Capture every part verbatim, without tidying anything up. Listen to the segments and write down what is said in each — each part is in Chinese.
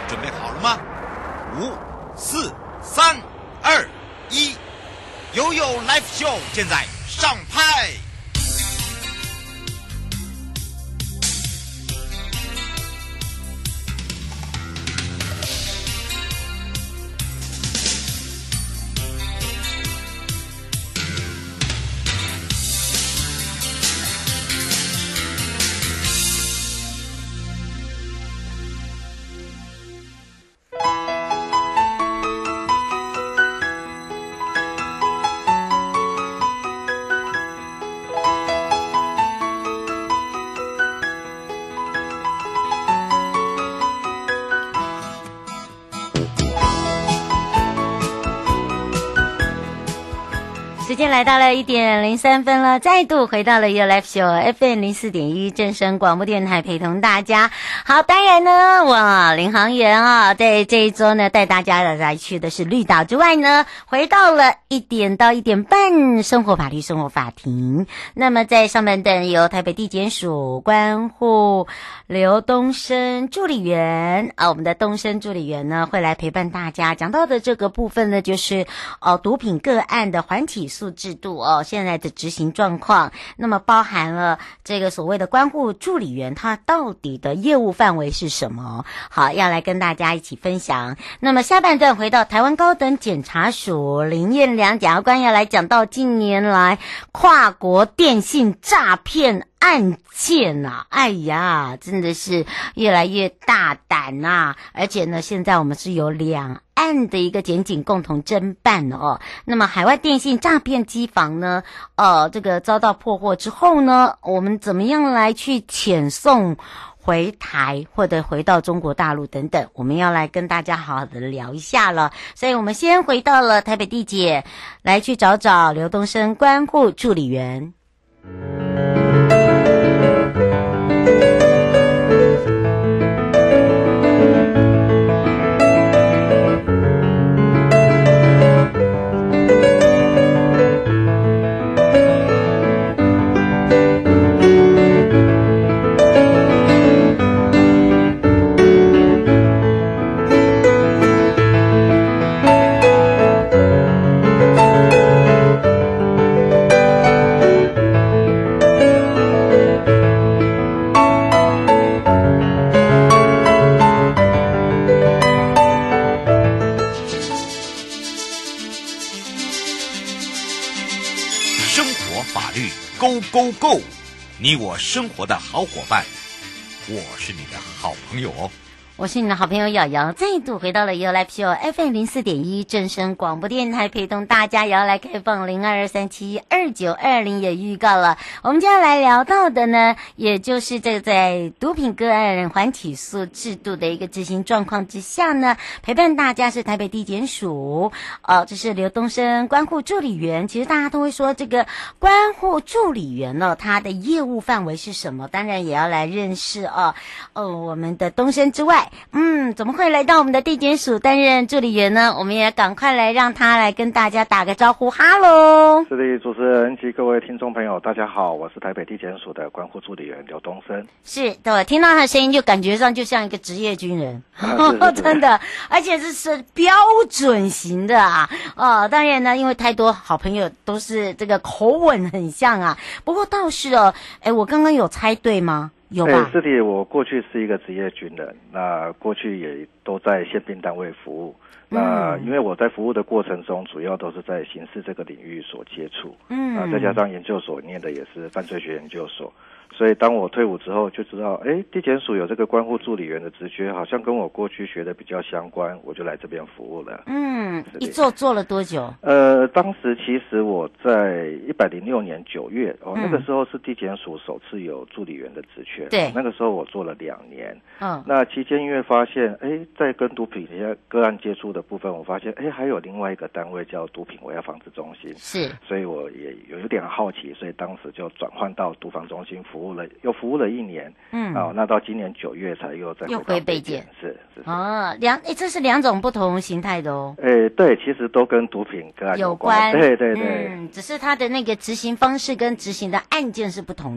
准备好了吗？五、四、三、二、一，悠悠 Live Show 现在上拍。 时间来到了一点零三分了，再度回到了 Your Live Show F M 零四点一正声广播电台，陪同大家。好，当然呢，我领航员啊，在这一周呢，带大家来去的是绿岛之外呢，回到了一点到一点半生活法律生活法庭。那么在上半段由台北地检署关护刘东升助理员啊，我们的东升助理员呢会来陪伴大家。讲到的这个部分呢，就是哦毒品个案的缓起诉制度哦，现在的执行状况，那么包含了这个所谓的关护助理员，他到底的业务范围是什么？好，要来跟大家一起分享。那么下半段回到台湾高等检察署林彦良检察官要来讲到近年来跨国电信诈骗案件啊，哎呀，真的是越来越大胆啊！而且呢，现在我们是有两岸的一个检警共同侦办哦。那么海外电信诈骗机房呢，呃，这个遭到破获之后呢，我们怎么样来去遣送回台或者回到中国大陆等等，我们要来跟大家好好的聊一下了。所以我们先回到了台北地检，来去找找刘东升关护助理员。 Go Go Go！ 你我生活的好伙伴，我是你的好朋友哦。 我是你的好朋友瑶瑶，再度回到了 Your Live Show F M 零四点一正声广播电台，陪同大家也要来开放零二二三七二九二零也预告了。我们接下来聊到的呢，也就是这个在毒品个案缓起诉制度的一个执行状况之下呢，陪伴大家是台北地检署，呃，这是刘东升关护助理员。其实大家都会说这个关护助理员呢，他的业务范围是什么？当然也要来认识哦，哦，我们的东升之外。嗯，怎么会来到我们的地检署担任助理员呢？我们也赶快来让他来跟大家打个招呼。哈喽， 是的，主持人及各位听众朋友，大家好，我是台北地检署的关护助理员刘东升。 是的，听到他的声音就感觉上就像一个职业军人， 啊、 真的，而且这是标准型的啊。哦，当然呢，因为太多好朋友都是这个口吻很像啊。不过倒是哦，哎，我刚刚有猜对吗？有吧？ 对，是的，我过去是一个职业军人，那过去也都在宪兵单位服务。那因为我在服务的过程中，主要都是在刑事这个领域所接触，嗯，啊，再加上研究所念的也是犯罪学研究所，所以当我退伍之后就知道，哎，地检署有这个关护助理员的职缺，好像跟我过去学的比较相关，我就来这边服务了。 嗯，一做做了多久？ 呃，当时其实我在一百零六年九月，哦，嗯、那个时候是地检署首次有助理员的职缺， 对， 那个时候我做了两年。 嗯， 那期间因为发现，哎，在跟毒品个案接触的部分，我发现，哎，还有另外一个单位叫毒品危害防治中心， 是， 所以我也有点好奇，所以当时就转换到毒防中心服务了，又服务了一年，嗯，啊，那到今年九月才又再回到北检，是是是， 哦，两，哎，这是两种不同形态的哦， 哎，对，其实都跟毒品个案有关， 有关对对对， 嗯，只是它的那个执行方式跟执行的案件是不同的。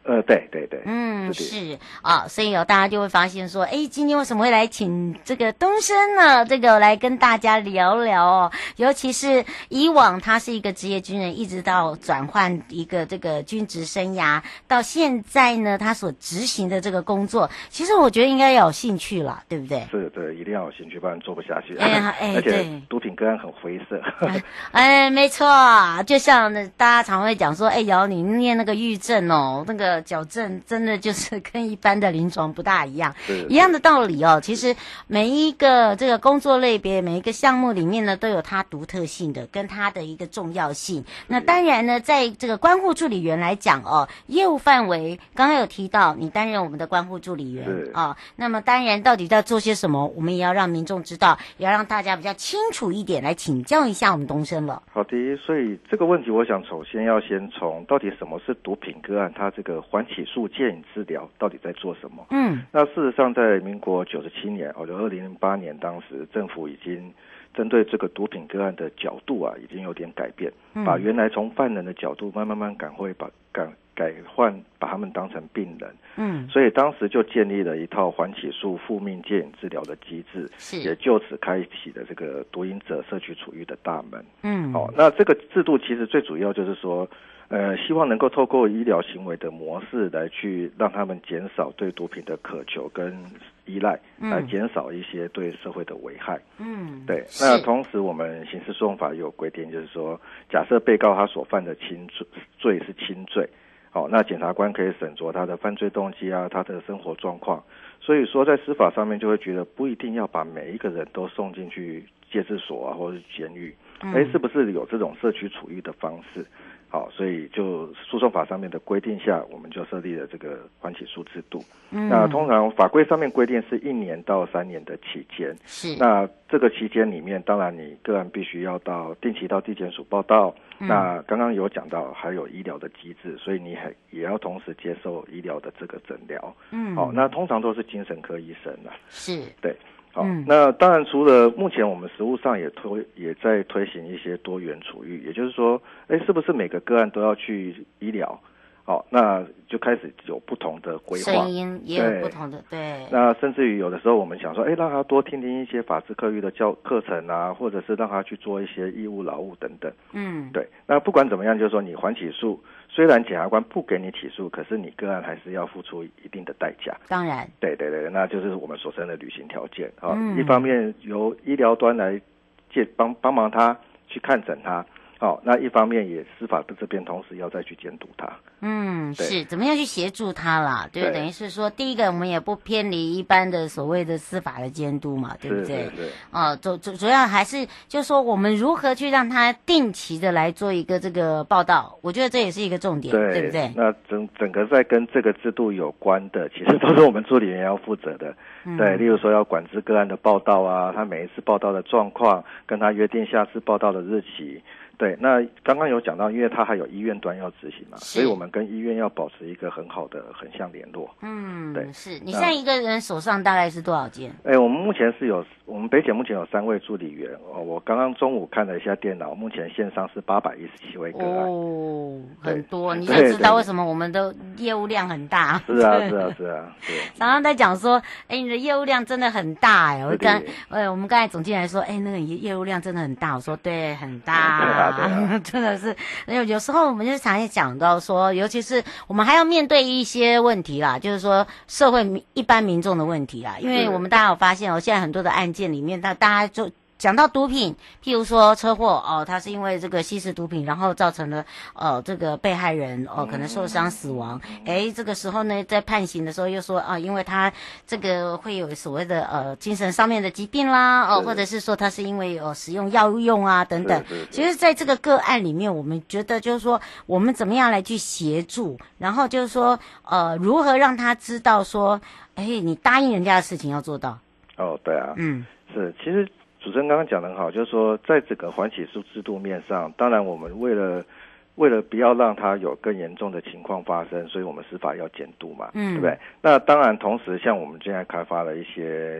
呃，对对对， 嗯，是啊，所以哦，大家就会发现说，哎，今天为什么会来请这个东升呢？这个来跟大家聊聊哦，尤其是以往他是一个职业军人，一直到转换一个这个军职生涯，到现在呢，他所执行的这个工作，其实我觉得应该要有兴趣了，对不对？ 是的，一定要有兴趣，不然做不下去。 哎呀，哎， 而且毒品个案很灰色。 哎，没错，就像大家常会讲说，哎，瑶你念那个狱政哦，那个矫正真的就是跟一般的临床不大一样，一样的道理哦。其实每一个这个工作类别，每一个项目里面呢，都有它独特性的，跟它的一个重要性。那当然呢，在这个关护助理员来讲哦，业务范围刚刚有提到，你担任我们的关护助理员啊、哦，那么当然到底在做些什么，我们也要让民众知道，也要让大家比较清楚一点，来请教一下我们东升了。 好的，所以这个问题，我想首先要先从到底什么是毒品个案，它这个缓起诉戒瘾治疗到底在做什么？嗯，那事实上，在民国九十七年，哦，就二零零八年，当时政府已经针对这个毒品个案的角度啊，已经有点改变，嗯、把原来从犯人的角度慢慢慢赶会把改改换，把他们当成病人。嗯，所以当时就建立了一套缓起诉复命戒瘾治疗的机制，也就此开启了这个毒瘾者社区处遇的大门。嗯，好、哦，那这个制度其实最主要就是说。呃，希望能够透过医疗行为的模式来去让他们减少对毒品的渴求跟依赖，嗯、来减少一些对社会的危害。嗯，对。那同时，我们刑事诉讼法也有规定，就是说，假设被告他所犯的轻罪罪是轻罪，好、哦，那检察官可以审酌他的犯罪动机啊，他的生活状况。所以说，在司法上面就会觉得不一定要把每一个人都送进去戒治所啊，或者是监狱。哎、嗯，是不是有这种社区处遇的方式？好，所以就诉讼法上面的规定下，我们就设立了这个缓起诉制度。嗯，那通常法规上面规定是一年到三年的期间。是，那这个期间里面，当然你个案必须要到定期到地检署报到。嗯、那刚刚有讲到还有医疗的机制，所以你还也要同时接受医疗的这个诊疗。嗯，好，那通常都是精神科医生啦。是，对。好、嗯，那当然，除了目前我们实务上也推也在推行一些多元处遇，也就是说，哎，是不是每个个案都要去医疗？好，那就开始有不同的规划，声音也有不同的，对。 那甚至于有的时候我们想说，哎，让他多听听一些法治课育的教课程啊，或者是让他去做一些义务劳务等等。嗯，对。那不管怎么样，就是说你缓起诉，虽然检察官不给你起诉，可是你个案还是要付出一定的代价。 当然。 对对对，那就是我们所称的履行条件啊、嗯。一方面由医疗端来借帮帮忙他去看诊他。好、哦，那一方面也司法的这边同时要再去监督他。 嗯，是怎么样去协助他啦？对，对等于是说，第一个我们也不偏离一般的所谓的司法的监督嘛，对不对？ 对对。 哦，主主主要还是就是说，我们如何去让他定期的来做一个这个报道，我觉得这也是一个重点，对, 对不对？ 那整整个在跟这个制度有关的，其实都是我们助理员要负责的。嗯、对，例如说要管制个案的报道啊，他每一次报道的状况，跟他约定下次报道的日期。对，那刚刚有讲到，因为他还有医院端要执行嘛，所以我们跟医院要保持一个很好的横向联络。 嗯，对，是你现在一个人手上大概是多少件？ 哎，我们目前是有，我们北检目前有三位助理员哦。我刚刚中午看了一下电脑，目前线上是八百一十七位个案。 哦，很多，你就知道为什么我们的业务量很大。 是啊，是啊，是啊，是。 常常在讲说，哎，你的业务量真的很大哎。我刚，呃，我们刚才总经理说，哎，那个业务量真的很大。我说对，很大。对啊。啊、真的是，有有时候我们就常常讲到说，尤其是我们还要面对一些问题啦，就是说社会一般民众的问题啦，因为我们大家有发现哦，现在很多的案件里面，大大家就讲到毒品，譬如说车祸哦，他是因为这个吸食毒品，然后造成了呃这个被害人哦可能受伤死亡。哎，这个时候呢，在判刑的时候又说啊，因为他这个会有所谓的呃精神上面的疾病啦，哦，或者是说他是因为呃使用药用啊等等。其实，在这个个案里面，我们觉得就是说，我们怎么样来去协助，然后就是说呃如何让他知道说，哎，你答应人家的事情要做到。 哦，对啊，嗯，是，其实。主持人刚刚讲得很好，就是说，在这个缓起诉制度面上，当然我们为了为了不要让它有更严重的情况发生，所以我们司法要监督嘛，嗯，对不对？那当然，同时像我们现在开发了一些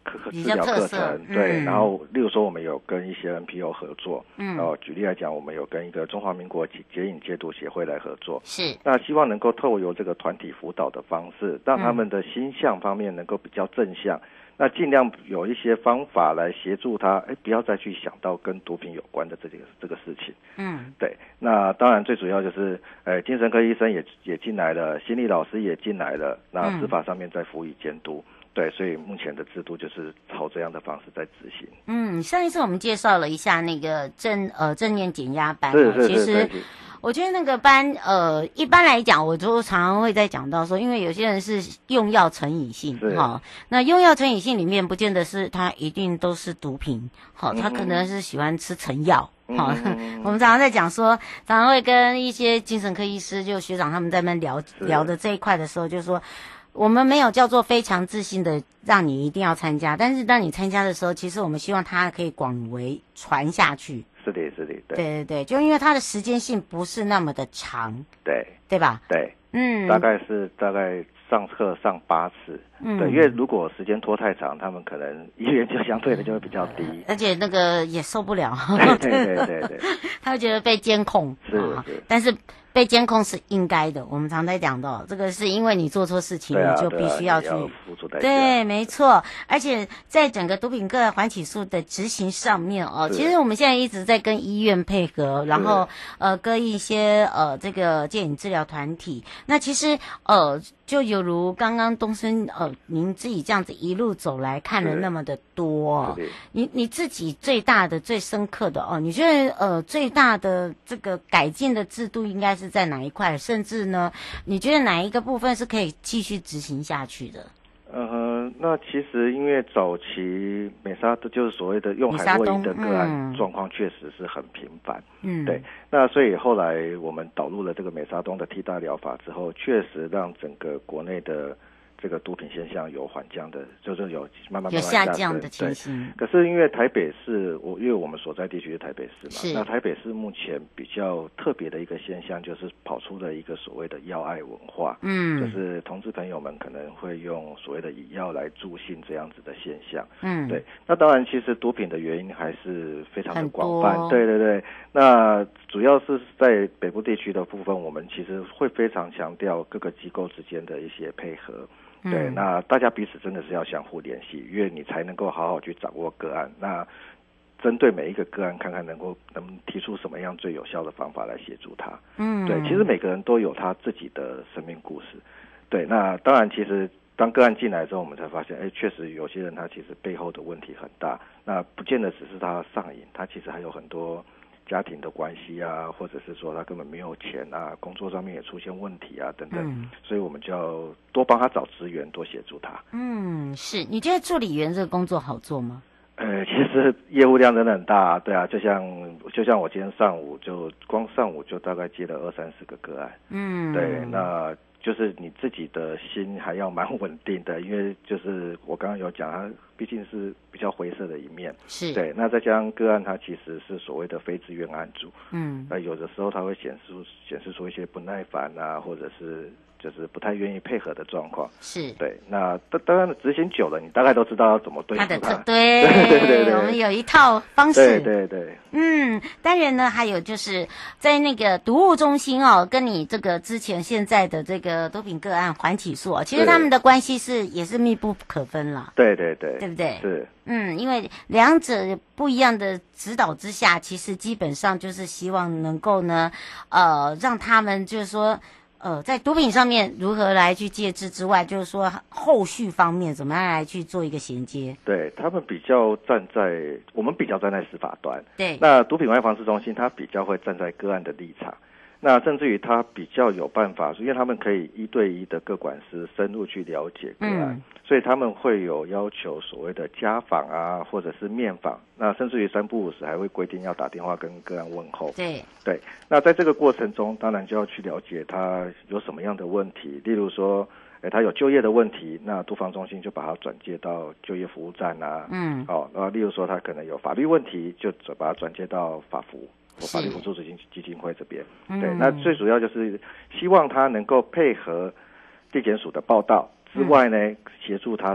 课治疗课程， 嗯、 对，然后例如说我们有跟一些 N P O 合作，嗯，然后举例来讲，我们有跟一个中华民国解瘾戒毒协会来合作， 是， 那希望能够透过这个团体辅导的方式，让他们的心向方面能够比较正向。嗯，那尽量有一些方法来协助他，哎，不要再去想到跟毒品有关的这个这个事情。嗯，对。那当然最主要就是，呃，精神科医生也也进来了，心理老师也进来了，那司法上面在辅以监督。嗯，对，所以目前的制度就是朝这样的方式在执行。 嗯，上一次我们介绍了一下那个正呃正念减压班， 是是是， 其实我觉得那个班呃一般来讲，我都常常会在讲到说，因为有些人是用药成瘾性，哈，那用药成瘾性里面不见得是他一定都是毒品，好，他可能是喜欢吃成药。好，嗯，我们常常在讲说，常常会跟一些精神科医师就学长他们在那边聊聊的这一块的时候，就是说。我们没有叫做非常自信的让你一定要参加，但是当你参加的时候，其实我们希望它可以广为传下去。 是的，是的，对， 对对对，就因为它的时间性不是那么的长， 对， 对吧？ 对， 嗯， 大概是大概上课上八次，嗯，对，因为如果时间拖太长，他们可能意愿就相对的就会比较低， 而且那个也受不了， 对对对对对， 他会觉得被监控， 是是， 但是。被监控是应该的，我们常在讲的，这个是因为你做错事情， 啊， 你就必须要去要付出代价。 对，没错。而且在整个毒品个案缓起诉的执行上面哦，其实我们现在一直在跟医院配合，然后呃跟一些呃这个戒瘾治疗团体。那其实呃就有如刚刚东升呃您自己这样子一路走来看了那么的多，哦，你你自己最大的最深刻的哦，你觉得呃最大的这个改进的制度应该是在哪一块？甚至呢，你觉得哪一个部分是可以继续执行下去的？ 呃，那其实因为早期美沙就是所谓的用海洛因的个案状况确实是很频繁，嗯，对。那所以后来我们导入了这个美沙东的替代疗法之后，确实让整个国内的这个毒品现象有缓降的，就是有慢慢慢慢有下降的情形。 可是因为台北市，我因为我们所在地区是台北市嘛，那台北市目前比较特别的一个现象，就是跑出了一个所谓的药爱文化，嗯，就是同志朋友们可能会用所谓的以药来助兴这样子的现象，嗯，对。那当然，其实毒品的原因还是非常的广泛，对对对。那主要是在北部地区的部分，我们其实会非常强调各个机构之间的一些配合。对，那大家彼此真的是要相互联系，因为你才能够好好去掌握个案。那针对每一个个案，看看能够能提出什么样最有效的方法来协助他。嗯，对，其实每个人都有他自己的生命故事。对，那当然，其实当个案进来之后，我们才发现，哎，确实有些人他其实背后的问题很大。那不见得只是他上瘾，他其实还有很多家庭的关系啊，或者是说他根本没有钱啊，工作上面也出现问题啊等等，嗯，所以我们就要多帮他找资源，多协助他。 嗯，是。你觉得助理员这个工作好做吗？ 呃，其实业务量真的很大，对啊，就像就像我今天上午就光上午就大概接了二三十个个案，嗯，对，那就是你自己的心还要蛮稳定的，因为就是我刚刚有讲，它毕竟是比较灰色的一面， 是对。那再加上个案，它其实是所谓的非自愿案主，嗯，那有的时候它会显示显示出一些不耐烦啊，或者是就是不太愿意配合的状况， 是对。那当然执行久了，你大概都知道要怎么对付他。 他的特对对对对，我们有一套方式， 对对对。 嗯，当然呢，还有就是在那个毒物中心哦，跟你这个之前现在的这个毒品个案缓起诉哦，其实他们的关系是也是密不可分了。 对对对， 对不对？ 是。 嗯，因为两者不一样的指导之下，其实基本上就是希望能够呢，呃，让他们就是说。呃，在毒品上面如何来去戒治之外，就是说后续方面怎么样来去做一个衔接？ 对，他们比较站在我们比较站在司法端， 对。 那毒品外防治中心他比较会站在个案的立场，那甚至于他比较有办法，因为他们可以一对一的个管师深入去了解个案，嗯，所以他们会有要求所谓的家访啊，或者是面访，那甚至于三不五时还会规定要打电话跟个案问候。 对对，那在这个过程中，当然就要去了解他有什么样的问题，例如说，哎，他有就业的问题，那毒防中心就把他转接到就业服务站啊，嗯，哦，然后例如说他可能有法律问题，就把他转接到法服。或法律辅助基金基金会这边，对，那最主要就是希望他能够配合地检署的报道之外呢，协助他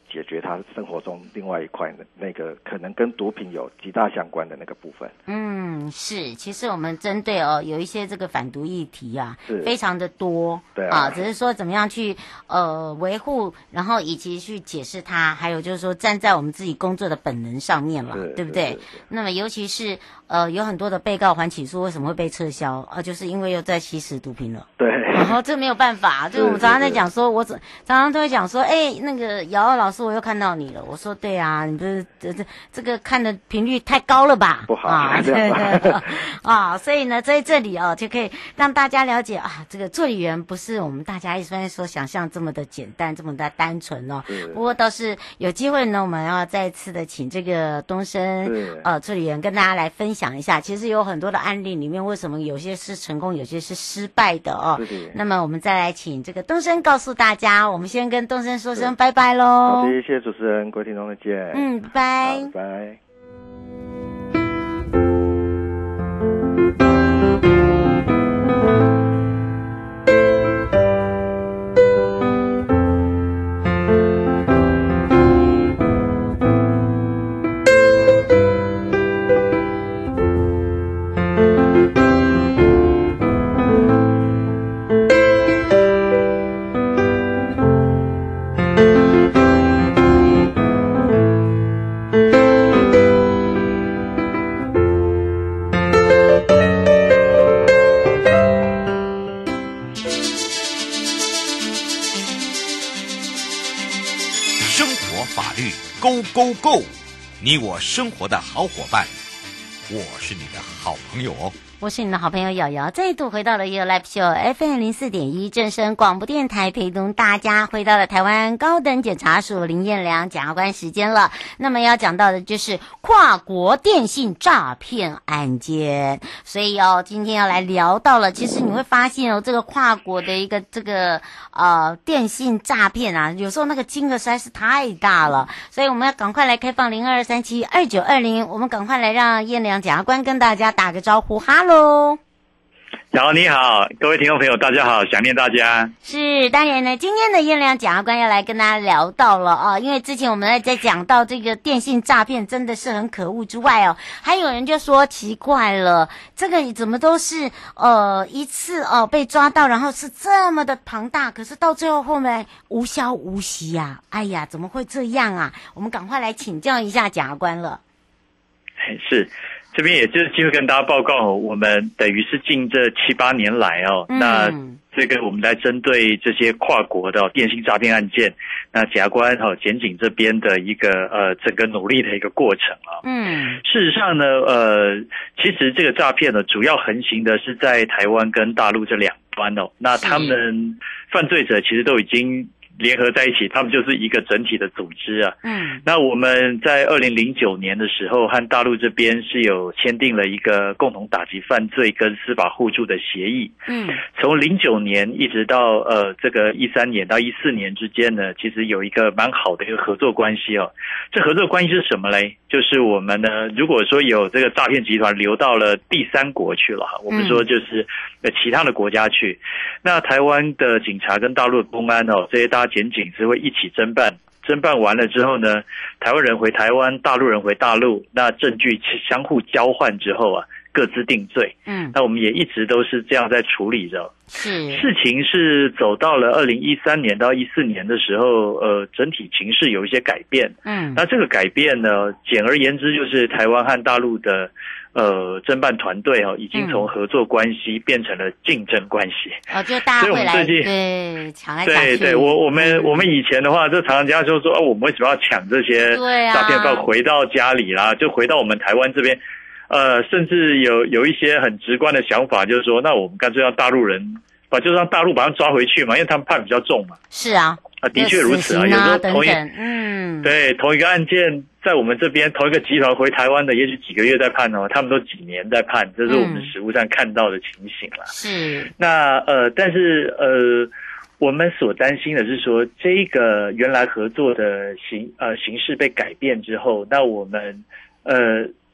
解决他生活中另外一块的那个可能跟毒品有极大相关的那个部分。 嗯，是，其实我们针对哦有一些这个反毒议题啊，非常的多， 对啊， 啊，只是说怎么样去呃维护，然后以及去解释它，还有就是说站在我们自己工作的本能上面了，对不对？那么尤其是呃有很多的被告还起诉，为什么会被撤销？啊，就是因为又在吸食毒品了。 对， 然后这没有办法，就是我们常常在讲说，我常常都会讲说，哎，那个瑶瑶老师，我又看到你了。我说对啊，你不是这这这个看的频率太高了吧？ 不好啊，对对啊，所以呢，在这里哦，就可以让大家了解啊，这个助理员不是我们大家一般所想象这么的简单，这么的单纯哦。不过倒是有机会呢，我们要再次的请这个东升呃助理员跟大家来分享一下，其实有很多的案例里面，为什么有些是成功，有些是失败的哦。那么我们再来请这个东升告诉大家，我们先跟东升说声拜拜喽。 好的，谢谢主持人，各位听众再见。 嗯，拜拜。 好，拜拜。 Go Go Go！ 你我生活的好伙伴，我是你的好朋友哦。 我是你的好朋友瑶瑶，再度回到了一个 Live Show F M 零四点一正声广播电台，陪同大家回到了台湾高等检察署林彦良检察官时间了。那么要讲到的就是跨国电信诈骗案件，所以哦，今天要来聊到了。其实你会发现哦，这个跨国的一个这个呃电信诈骗啊，有时候那个金额实在是太大了，所以我们要赶快来开放零二三七二九二零，我们赶快来让彦良检察官跟大家打个招呼，哈。Hello， 瑶你好，各位听众朋友大家好，想念大家。 是，当然呢，今天的彦良检察官要来跟大家聊到了啊，因为之前我们在讲到这个电信诈骗真的是很可恶之外哦，还有人就说奇怪了，这个怎么都是呃一次哦被抓到，然后是这么的庞大，可是到最后后面无消无息啊，哎呀，怎么会这样啊？我们赶快来请教一下检察官了。 是。这边也就是机会跟大家报告，我们等于是近这七八年来哦，嗯、那这个我们来针对这些跨国的电信诈骗案件，那检察官哈、哦、检警这边的一个呃整个努力的一个过程啊。嗯，事实上呢，呃，其实这个诈骗呢，主要横行的是在台湾跟大陆这两端哦，那他们犯罪者其实都已经联合在一起，他们就是一个整体的组织啊。嗯，那我们在二零零九年的时候，和大陆这边是有签订了一个共同打击犯罪跟司法互助的协议。嗯，从零九年一直到呃这个一三年到一四年之间呢，其实有一个蛮好的一个合作关系哦。这合作关系是什么嘞？就是我们呢，如果说有这个诈骗集团流到了第三国去了哈，我们说就是呃其他的国家去，那台湾的警察跟大陆的公安哦，这些大家检警是会一起侦办，侦办完了之后呢，台湾人回台湾，大陆人回大陆，那证据相互交换之后啊，各自定罪。嗯，那我们也一直都是这样在处理着。是，事情是走到了二零一三年到一四年的时候，呃，整体情势有一些改变。嗯，那这个改变呢，简而言之就是台湾和大陆的呃侦办团队哦，已经从合作关系变成了竞争关系。 哦，就大家会来对抢来抢去。 对对，我我们、嗯、我们以前的话，就常常人家就说哦，我们为什么要抢这些诈骗犯回到家里啦？就回到我们台湾这边。呃，甚至有有一些很直观的想法，就是说，那我们干脆让大陆人把，就让大陆把他们抓回去嘛，因为他们判比较重嘛。 是啊， 啊，的确如此啊。有时候同一， 等等嗯， 对，同一个案件，在我们这边同一个集团回台湾的，也许几个月在判哦，他们都几年在判，这是我们实务上看到的情形了。是。那呃，但是呃，我们所担心的是说，这个原来合作的形呃形式被改变之后，那我们呃。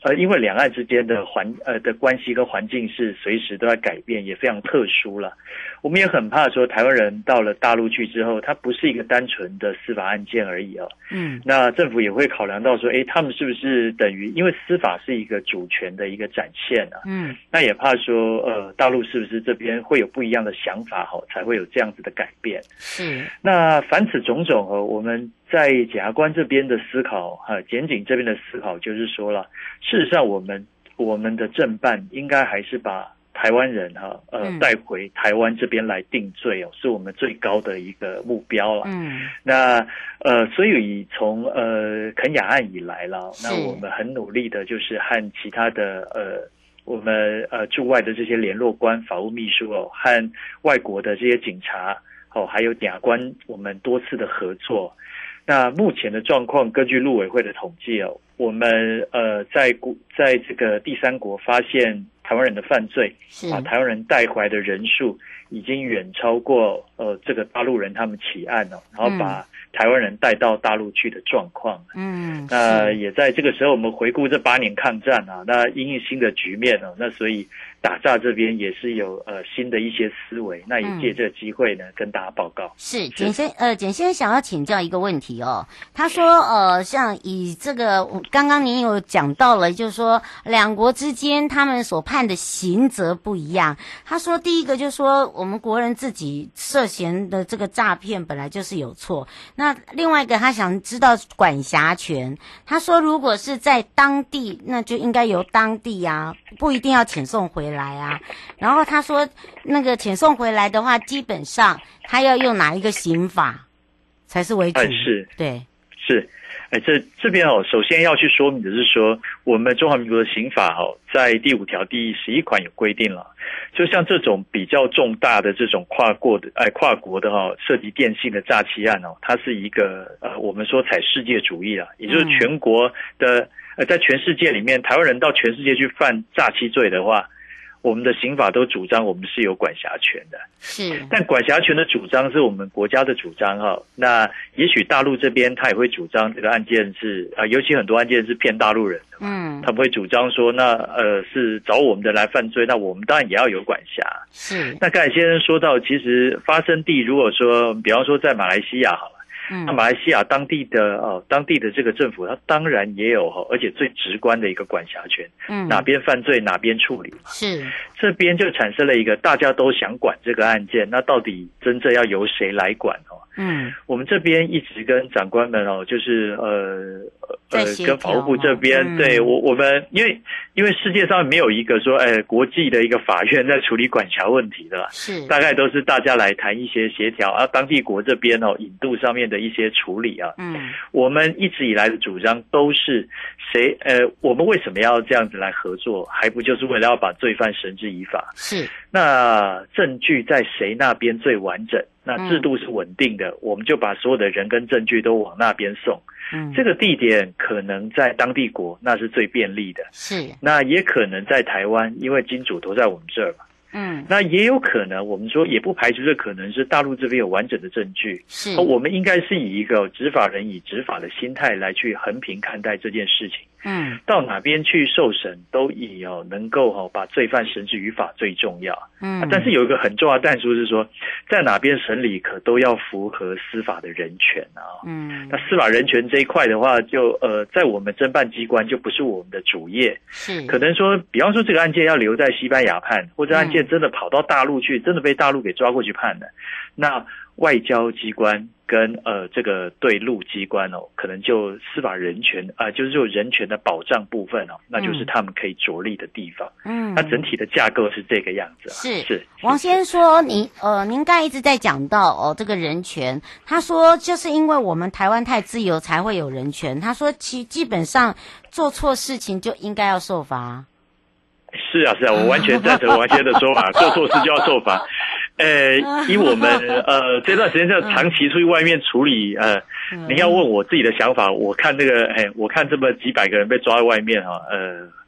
呃，因为两岸之间的环呃的关系跟环境是随时都在改变，也非常特殊了。我们也很怕说台湾人到了大陆去之后，它不是一个单纯的司法案件而已哦。嗯，那政府也会考量到说，诶，他们是不是等于因为司法是一个主权的一个展现啊？嗯，那也怕说，呃，大陆是不是这边会有不一样的想法哈、哦，才会有这样子的改变？是。那凡此种种哦，我们在检察官这边的思考，哈、啊，检警这边的思考，就是说了，事实上我们我们的正办应该还是把台湾人哈、啊，呃，带回台湾这边来定罪哦，是我们最高的一个目标了。嗯，那呃，所以从呃肯雅案以来了，那我们很努力的，就是和其他的呃。我们呃驻外的这些联络官、法务秘书哦，和外国的这些警察哦，还有检察官，我们多次的合作。那目前的状况，根据陆委会的统计哦，我们呃在在这个第三国发现台湾人的犯罪，把台湾人带回来的人数已经远超过呃这个大陆人他们起案哦，然后把台湾人带到大陆去的状况。嗯，那也在这个时候，我们回顾这八年抗战啊，那因应新的局面哦，那所以打诈这边也是有呃新的一些思维，那也借这个机会呢、嗯、跟大家报告。 是简先呃简先生想要请教一个问题哦，他说呃像以这个刚刚您有讲到了，就是说两国之间他们所判的刑责不一样。他说第一个就是说我们国人自己涉嫌的这个诈骗本来就是有错，那另外一个他想知道管辖权，他说如果是在当地，那就应该由当地啊，不一定要遣送回来啊。然后他说那个遣送回来的话，基本上他要用哪一个刑法才是为主？ 哎，是， 对， 是。哎，这这边哦，首先要去说明的是说，我们中华民国的刑法哦，在第五条第十一款有规定了，就像这种比较重大的这种跨国的哎跨国的哈、哦，涉及电信的诈欺案哦，它是一个呃，我们说采世界主义啊，也就是全国的呃，在全世界里面，台湾人到全世界去犯诈欺罪的话，我们的刑法都主张我们是有管辖权的，是，但管辖权的主张是我们国家的主张哈。那也许大陆这边他也会主张这个案件是啊、呃，尤其很多案件是骗大陆人的，嗯，他们会主张说那呃是找我们的来犯罪，那我们当然也要有管辖。是，那刚才先生说到，其实发生地如果说，比方说在马来西亚好了。嗯，那马来西亚当地的呃当地的这个政府，它当然也有，而且最直观的一个管辖权，嗯，哪边犯罪哪边处理，是这边就产生了一个大家都想管这个案件，那到底真正要由谁来管哦？嗯，我们这边一直跟长官们哦，就是呃呃跟法务部这边，嗯、对我我们因为因为世界上没有一个说哎国际的一个法院在处理管辖问题的啦，是大概都是大家来谈一些协调，啊，当地国这边哦引渡上面的一些处理啊，嗯，我们一直以来的主张都是谁呃我们为什么要这样子来合作，还不就是为了要把罪犯绳之以法？是，那证据在谁那边最完整？那制度是稳定的，嗯、我们就把所有的人跟证据都往那边送。嗯，这个地点可能在当地国，那是最便利的。是，那也可能在台湾，因为金主都在我们这儿嘛。嗯，那也有可能，我们说也不排除这可能是大陆这边有完整的证据。是，我们应该是以一个执法人以执法的心态来去衡平看待这件事情。嗯，到哪边去受审，都以哦能够哦把罪犯绳之于法最重要。嗯、啊，但是有一个很重要的但书是说，在哪边审理可都要符合司法的人权啊。嗯，那司法人权这一块的话就，就呃在我们侦办机关就不是我们的主业。是，可能说，比方说这个案件要留在西班牙判，或者案件真的跑到大陆去，真的被大陆给抓过去判的，那外交机关跟呃这个对陆机关哦，可能就司法人权啊、呃，就是就人权的保障部分哦，那就是他们可以着力的地方。嗯，那整体的架构是这个样子、啊。是是， 王先生说，您呃，您刚才一直在讲到哦这个人权，他说就是因为我们台湾太自由才会有人权。他说其基本上做错事情就应该要受罚。 是啊是啊，我完全赞成王先生的说法，做错事就要受罚。呃，以我们呃这段时间就长期出去外面处理，呃，您要问我自己的想法，我看那个，哎，我看这么几百个人被抓在外面哈，呃，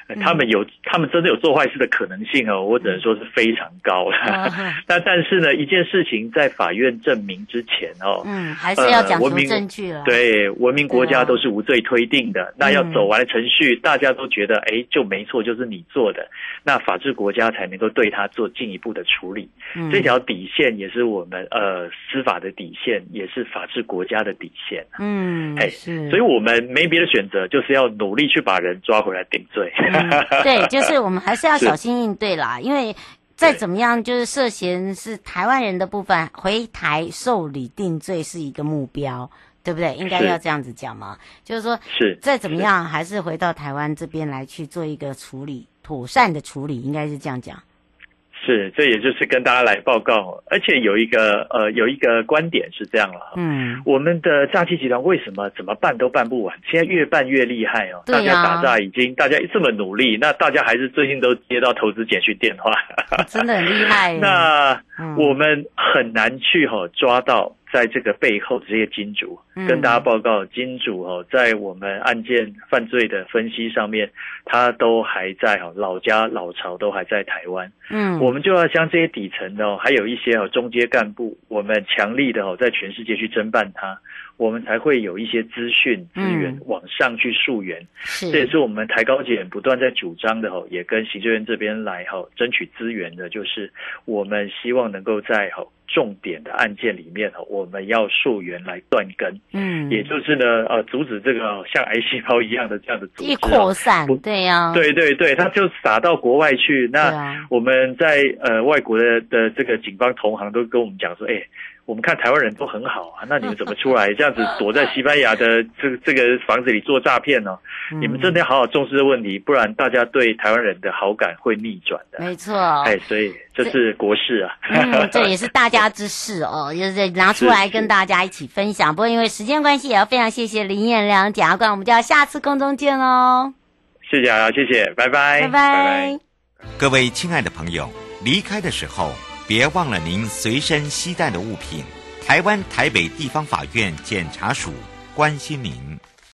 呃、他们有他们真的有做坏事的可能性哦，我只能说是非常高了。那、嗯、但是呢，一件事情在法院证明之前哦， 嗯，还是要讲出证据了。 呃、对，文明国家都是无罪推定的。那要走完了程序，嗯、大家都觉得哎就没错，就是你做的，那法治国家才能够对他做进一步的处理。嗯、这条底线也是我们呃司法的底线，也是法治国家的底线。 嗯， 哎，是，所以我们没别的选择，就是要努力去把人抓回来顶罪。 嗯、对，就是我们还是要小心应对啦，因为再怎么样，就是涉嫌是台湾人的部分，回台受理定罪是一个目标，对不对？应该要这样子讲嘛，就是说， 是再怎么样，还是回到台湾这边来去做一个处理，妥善的处理，应该是这样讲。 是，这也就是跟大家来报告，而且有一个呃有一个观点是这样了，嗯，我们的诈欺集团为什么怎么办都办不完？现在越办越厉害哦， 对啊、 大家打诈已经大家这么努力，那大家还是最近都接到投资简讯电话， 真的很厉害。 那、嗯、我们很难去哈、哦、抓到在这个背后的这些金主，嗯、跟大家报告，金主哦，在我们案件犯罪的分析上面，他都还在哈、哦、老家老巢都还在台湾，嗯，我们就要将这些底层的、哦，还有一些哦中阶干部，我们强力的哦在全世界去侦办它，我们才会有一些资讯资源往上去溯源。嗯、这也是我们台高检不断在主张的哦，也跟行政院这边来哈、哦、争取资源的，就是我们希望能够在哈、哦。重点的案件里面，我们要溯源来断根，嗯，也就是呢，呃，阻止这个像癌细胞一样的这样的组织、啊、 一扩散，对呀、啊， 对对对，它就撒到国外去。那我们在呃外国的的这个警方同行都跟我们讲说，哎。我们看台湾人都很好啊，那你们怎么出来这样子躲在西班牙的这个这个房子里做诈骗呢？嗯、你们真的要好好重视这个问题，不然大家对台湾人的好感会逆转的。 没错， 哎，所以这是国事啊， 嗯，这也是大家之事哦，就是拿出来跟大家一起分享。不过因为时间关系，也要非常谢谢林彦良检察官，我们就要下次空中见喽。 谢谢啊，谢谢，拜拜， 拜拜，拜拜。 各位亲爱的朋友，离开的时候别忘了您随身携带的物品。台湾台北地方法院检察署关心您。